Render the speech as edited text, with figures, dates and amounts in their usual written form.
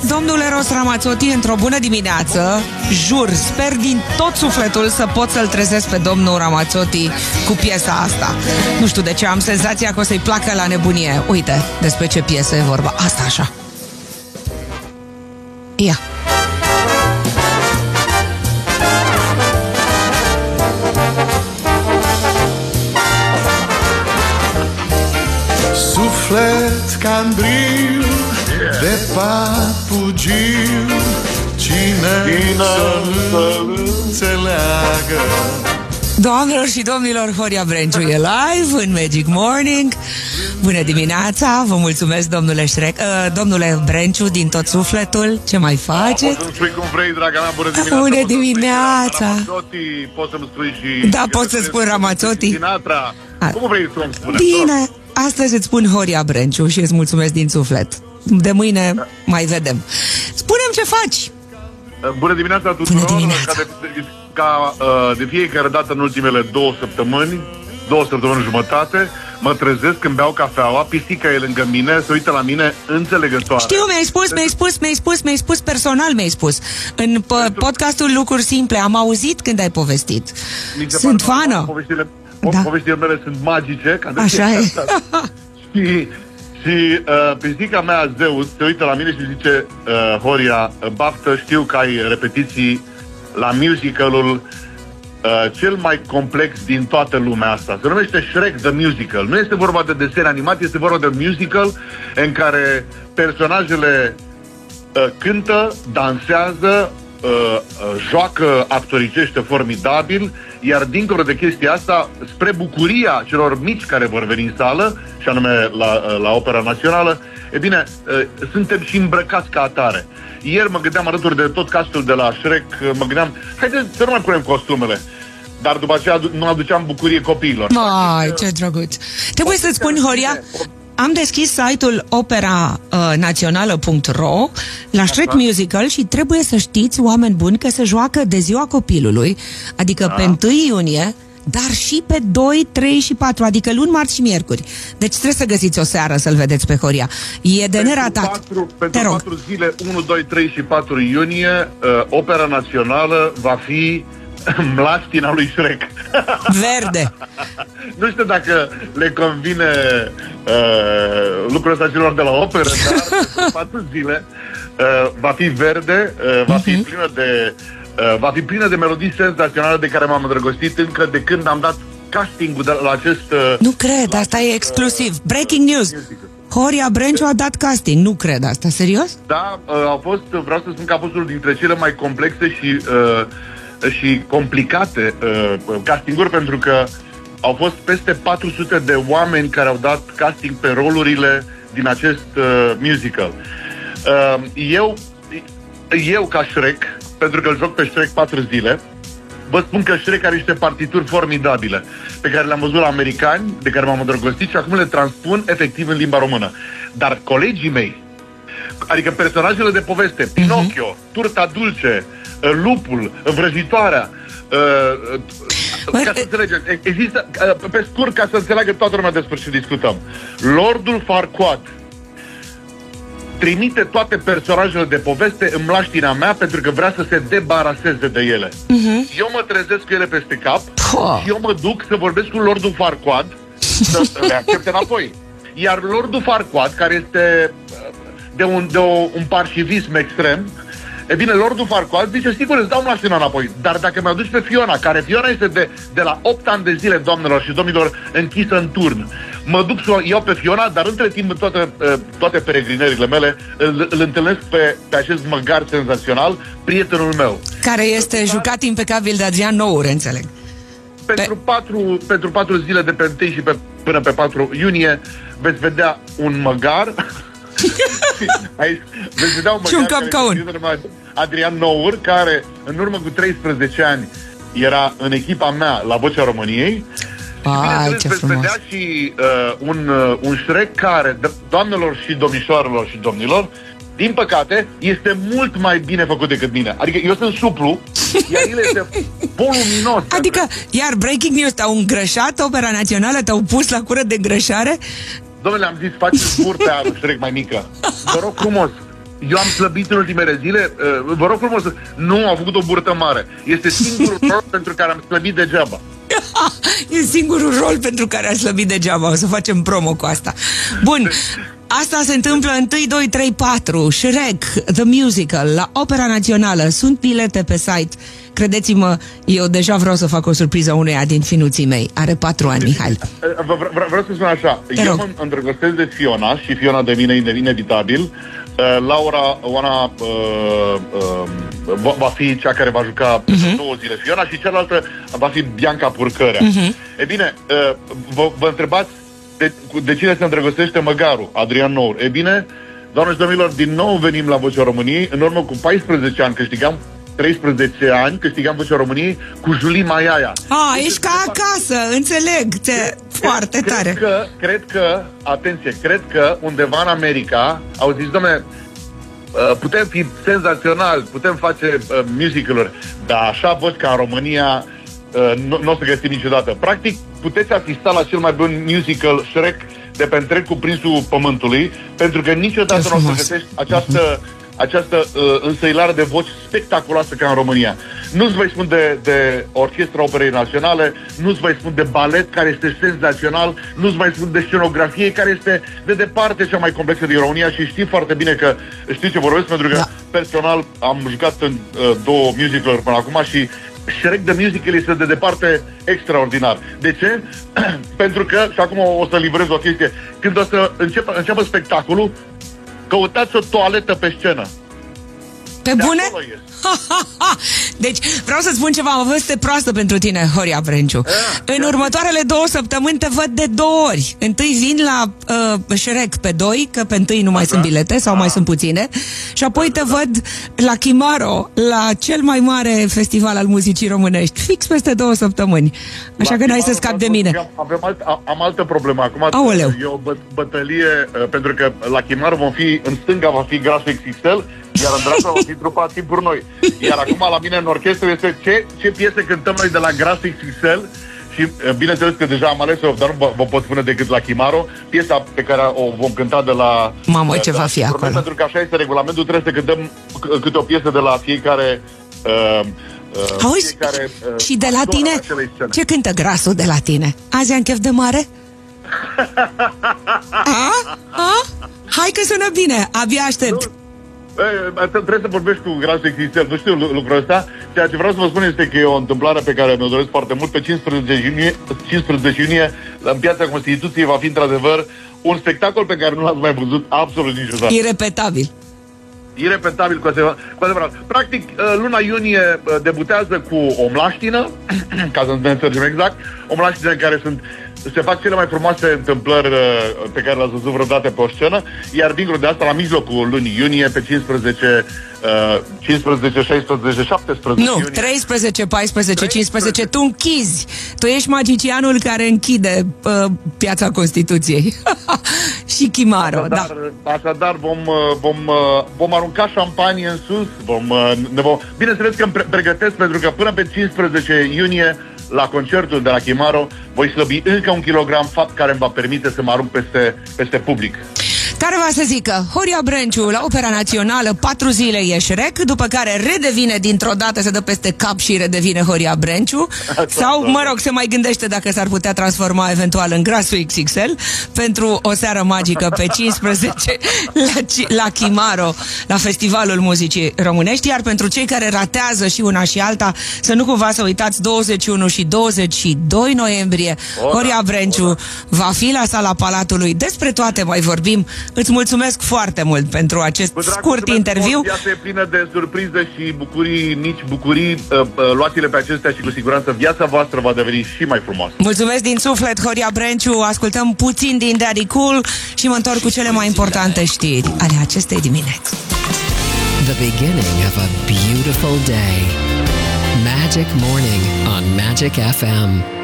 Domnule Eros Ramazzotti, într-o bună dimineață, jur, sper din tot sufletul să pot să-l trezesc pe domnul Ramazzotti cu piesa asta. Nu știu de ce, am senzația că o să-i placă la nebunie. Uite, despre ce piesă e vorba. Asta așa. Ia. Suflet candriu de papugiu, cine să-l înțeleagă? Doamnelor și domnilor, Horia Brenciu e live în Magic Morning. Bună dimineața, vă mulțumesc, domnule domnule Brenciu, din tot sufletul. Ce mai faceți? Poți să-mi spui cum vrei, draga mea, bună dimineața. Bună dimineața. Poți să-mi spui și... Da, poți să spun Ramazzotti. Sinatra. Cum vrei să-mi spune? Bine, astăzi îți spun Horia Brenciu și îți mulțumesc din suflet. De mâine mai vedem. Spune-mi ce faci. Bună dimineața tuturor. Bună dimineața. Ca de fiecare dată în ultimele 2 săptămâni, 2 săptămâni jumătate, mă trezesc când beau cafeaua, pisica e lângă mine, se uită la mine înțelegătoare. Știu, mi-ai spus personal, mi-ai spus. În podcastul Lucruri Simple, am auzit când ai povestit. Sunt fană. Povestile mele sunt magice. Așa e. Și pisica mea, Zeus, se uită la mine și zice, Horia, baftă, știu că ai repetiții la musicalul cel mai complex din toată lumea asta. Se numește Shrek the Musical. Nu este vorba de desen animat, este vorba de musical în care personajele cântă, dansează, joacă actoricește formidabil, iar dincolo de chestia asta, spre bucuria celor mici care vor veni în sală, și anume la Opera Națională, e bine, suntem și îmbrăcați ca atare. Ieri mă gândeam, alături de tot castul de la Shrek, mă gândeam, haideți să nu mai punem costumele. Dar după aceea nu aduceam bucurie copiilor. Mai, ce drăguț. Trebuie să-ți spun, Horia, am deschis site-ul operanațională.ro la Shrek Musical și trebuie să știți, oameni buni, că se joacă de ziua copilului, adică pe 1 iunie, dar și pe 2, 3 și 4, adică luni, marți și miercuri. Deci trebuie să găsiți o seară să-l vedeți pe Horia. E de neratat. Pentru 4 zile, 1, 2, 3 și 4 iunie, Opera Națională va fi mlaștina lui Shrek. Verde. Nu știu dacă le convine lucrul ăsta celor de la operă, dar 4 zile va fi verde, va fi plină de va fi plină de melodii senzaționale de care m-am îndrăgostit încă de când am dat casting-ul la acest... Nu cred, asta e exclusiv. Breaking news. Horia Brenciu a dat casting. Nu cred asta, serios? Da, vreau să spun că a fost unul dintre cele mai complexe și complicate castinguri, pentru că au fost peste 400 de oameni care au dat casting pe rolurile din acest musical. Eu ca Shrek, pentru că îl joc pe Shrek 4 zile, vă spun că Shrek are niște partituri formidabile pe care le-am văzut la americani, de care m-am îndrăgostit și acum le transpun efectiv în limba română. Dar colegii mei, adică personajele de poveste, Pinocchio, Turta Dulce, Lupul, Vrăjitoarea, ca să înțelegeți, există, pe scurt, ca să înțeleagă toată lumea despre ce discutăm. Lordul Farquaad trimite toate personajele de poveste în mlaștina mea pentru că vrea să se debaraseze de ele. Eu mă trezesc cu ele peste cap și eu mă duc să vorbesc cu Lordul Farquaad să le accepte înapoi. Iar Lordul Farquaad, care este de un parșivism extrem, e bine, Lordul Farquaad zice, sigur, îți dau mlaștina înapoi, dar dacă mi-aduci pe Fiona, care Fiona este de la 8 ani de zile, doamnelor și domnilor, închisă în turn, mă duc să o iau pe Fiona, dar între timp în toate peregrinările mele îl întâlnesc pe acest măgar senzațional, prietenul meu. Care este jucat impecabil de Adrian Nour, înțeleg. Pentru 4 zile de pe 1 și până pe 4 iunie veți vedea un măgar. Veți vedea un măgar Adrian Nour, care în urmă cu 13 ani era în echipa mea la Vocea României. Și veți vedea și un Shrek care, doamnelor și domnișoarelor și domnilor, din păcate, este mult mai bine făcut decât mine. Adică eu sunt suplu, iar el este voluminos. Adică, iar breaking news, te-au îngrășat Opera Națională, te-au pus la cură de îngrășare? Dom'le, am zis, faceți burta aia lui Shrek mai mică. Vă rog frumos. Eu am slăbit în ultimele zile, vă rog frumos, nu am făcut o burtă mare. Este singurul rol pentru care am slăbit degeaba. E singurul rol pentru care am slăbit degeaba. O să facem promo cu asta. Bun, asta se întâmplă în 1, 2, 3, 4 Shrek, The Musical, la Opera Națională. Sunt bilete pe site. Credeți-mă, eu deja vreau să fac o surpriză uneia din finuții mei. Are 4 ani, Mihail. Vreau să spun așa, eu mă îndrăgostesc de Fiona și Fiona devine inevitabil. Laura Oana va fi cea care va juca 2 zile Fiona și cealaltă va fi Bianca Purcărea. E bine, vă întrebați de cine se îndrăgostește măgarul, Adrian Nour. E bine, doamne și domnilor, din nou venim la Vocea României. În urmă cu 14 ani câștigam 13 ani câștigam Vocea României cu Julie Maiaia. Ești ca acasă, înțeleg. Foarte tare. Cred că undeva în America au zis, dom'le, putem fi senzaționali, putem face musical-uri, dar așa văd că în România nu o să găsim niciodată. Practic, puteți asista la cel mai bun musical, Shrek, de pe întreg cuprinsul pământului, pentru că niciodată nu o să găsești această însăilare de voci spectaculoasă ca în România. Nu-ți voi spun de Orchestra Operei Naționale, nu-ți voi spun de balet, care este senzațional, nu-ți mai spun de scenografie, care este de departe cea mai complexă din România și știi foarte bine că știu ce vorbesc, pentru că personal am jucat în 2 musicaluri până acum și Shrek The Musical este de departe extraordinar. De ce? Pentru că, și acum o să livrez o chestie, când o să înceapă spectacolul, căutați o toaletă pe scenă. Pe bune? Deci, vreau să spun ceva, am o veste proastă pentru tine, Horia Brenciu. În următoarele 2 săptămâni te văd de 2 ori. Întâi vin la Shrek pe 2, că pe 1 nu mai sunt bilete, sau mai sunt puține. Și apoi te văd la Chimaro, la cel mai mare festival al muzicii românești, fix peste 2 săptămâni. Așa că n-ai să scapi de mine. Am altă problemă. Acum e o bătălie, pentru că la Chimaro vom fi, în stânga va fi Grasul XXL, iar în dreapta va fi trupa Timpuri Noi. Iar acum la mine în orchestră este ce piese cântăm noi de la Grasul XXL. Și bineînțeles că deja am ales-o, dar nu vă pot spune decât la Chimaro, piesa pe care o vom cânta de la... Mamă, ce va fi acolo. Pentru că așa este regulamentul, trebuie să cântăm câte o piesă de la fiecare... Auzi, și de la tine? Ce cântă Grasul de la tine? Azi am chef de mare? Hai că sună bine, abia aștept. Trebuie să vorbești cu Grasul XXL. Nu știu lucrul ăsta. Ceea ce vreau să vă spun este că e o întâmplare pe care mi-o doresc foarte mult. Pe 15 iunie în Piața Constituției va fi într-adevăr un spectacol pe care nu l-ați mai văzut absolut niciodată. Irepetabil cu adevărat. Practic, luna iunie debutează cu o mlaștină, ca să ne înțelegem exact, o mlaștină în care se fac cele mai frumoase întâmplări pe care le-ați văzut vreodată pe o scenă, iar dincolo de asta, la mijlocul lunii iunie, pe 15, 16, 17 Nu, iunie, 13, 14, 15, tu închizi. Tu ești magicianul care închide Piața Constituției. Și Chimaro, Așadar vom arunca șampanie în sus, bineînțeles că îmi pregătesc, pentru că până pe 15 iunie la concertul de la Chimaro voi slăbi încă 1 kilogram, fapt care îmi va permite să mă arunc peste public. Care va să zică, Horia Brenciu la Opera Națională, 4 zile e Shrek, după care redevine dintr-o dată, se dă peste cap și redevine Horia Brenciu, sau, mă rog, se mai gândește dacă s-ar putea transforma eventual în Grasul XXL, pentru o seară magică pe 15 la Chimaro, la Festivalul Muzicii Românești, iar pentru cei care ratează și una și alta, să nu cumva să uitați, 21 și 22 noiembrie, Horia Brenciu va fi la Sala Palatului. Despre toate mai vorbim. Îți mulțumesc foarte mult pentru acest scurt interviu. Viața e plină de surprize și bucurii, mici bucurii. Luați-le pe acestea și cu siguranță viața voastră va deveni și mai frumoasă. Mulțumesc din suflet, Horia Brenciu. Ascultăm puțin din Daddy Cool și mă întorc cu cele mai importante știri ale acestei dimineți. The beginning of a beautiful day. Magic Morning on Magic FM.